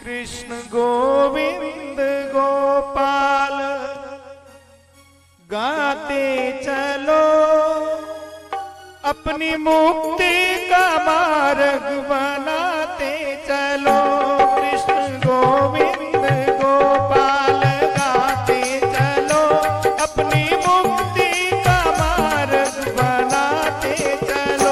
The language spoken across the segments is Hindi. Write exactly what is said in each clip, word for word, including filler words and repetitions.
कृष्ण गोविंद गोपाल गाते चलो, अपनी मुक्ति का मार्ग बनाते चलो। कृष्ण गोविंद गोपाल गाते चलो, अपनी मुक्ति का मार्ग बनाते चलो।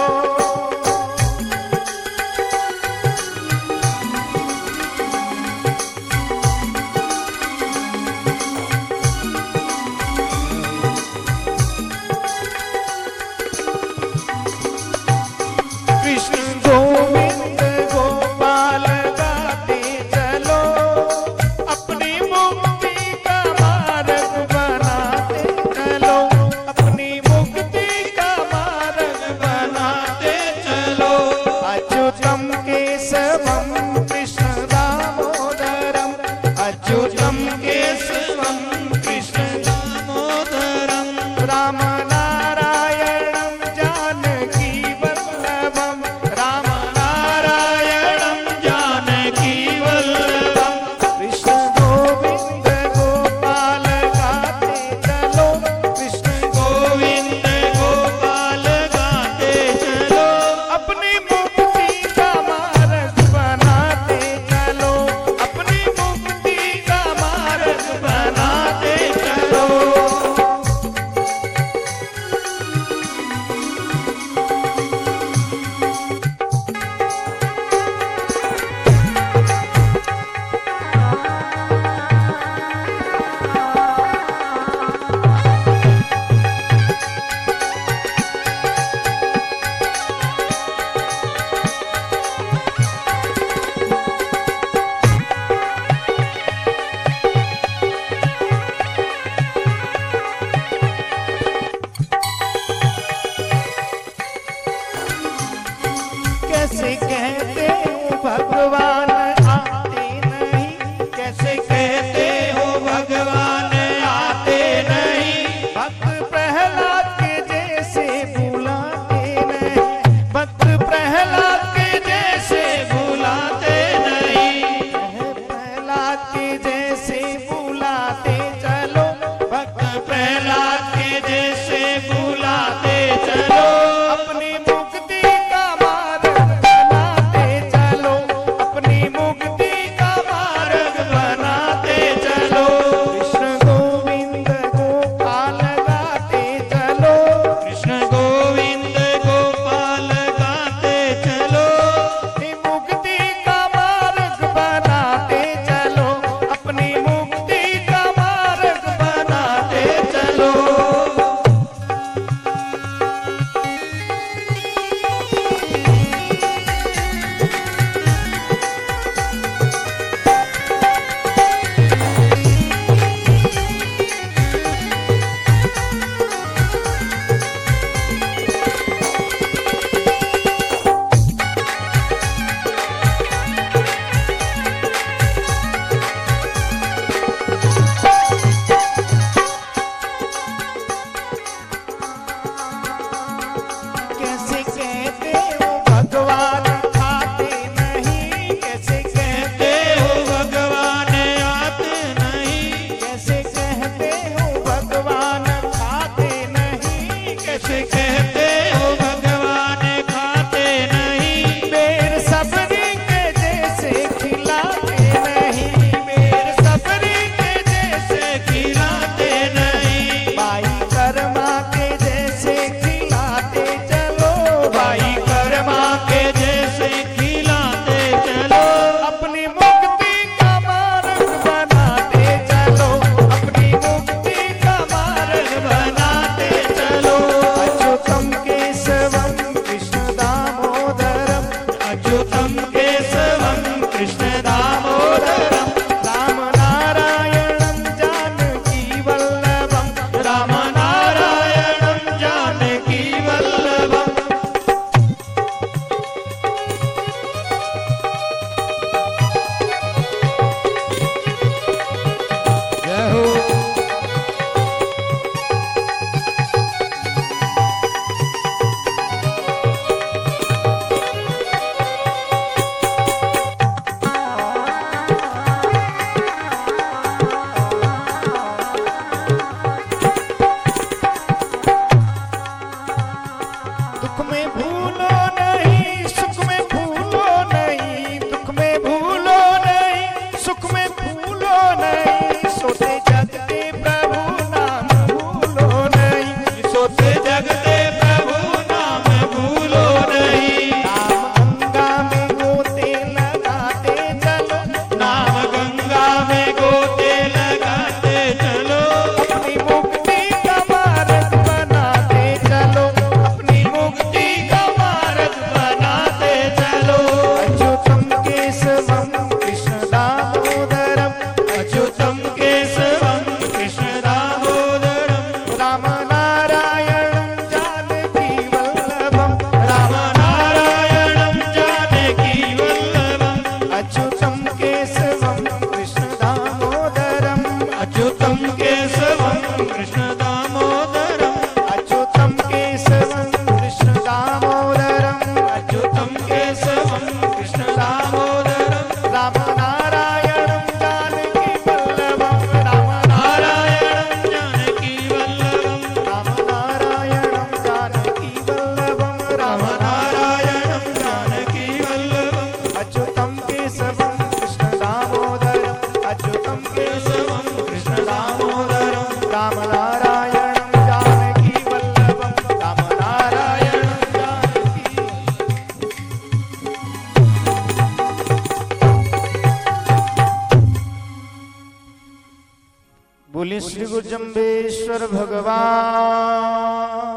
कैसे कहते हो भगवान आते नहीं, कैसे कहते हो भगवान आते नहीं। भक्त प्रहलाद के जैसे बुलाते नहीं, भक्त प्रहलाद के जैसे बुलाते नहीं। प्रहलाद के जैसे बुलाते चलो, भक्त प्रहलाद के जैसे बुलाते चलो। अपनी मुक्ति का मार्ग बनाते चलो, अपनी मुक्ति का मार्ग बनाते चलो। कृष्ण गोविंद गोपाल गाते चलो, कृष्ण गोविंद गोपाल गाते चलो। अपनी मुक्ति का मार्ग बनाते चलो, अपनी मुक्ति का मार्ग बनाते चलो। कैसे कहते हो भगवान आते नहीं, कैसे कहते हो भगवान आते नहीं। कैसे कहते हो भगवान खाते नहीं, कैसे कहते हो भगवान खाते नहीं। बेर सबरी के जैसे खिलाते नहीं, बेर सबरी के जैसे खिलाते नहीं। बाई कर्मा के जैसे खिलाते चलो, भाई कर्मा के जैसे खिलाते चलो। अपनी मुक्ति का मार्ग बनाते चलो, अपनी मुक्ति का मार्ग बनाते चलो। अच्युतम केशवम कृष्ण दामोदरम, अच्युतम केशवम कृष्ण दामोदरम। राम नारायणं जानकी वल्लभम, राम नारायणं जानकी वल्लभम। जय हो। बोलिए श्री गुरु जम्बेश्वर भगवान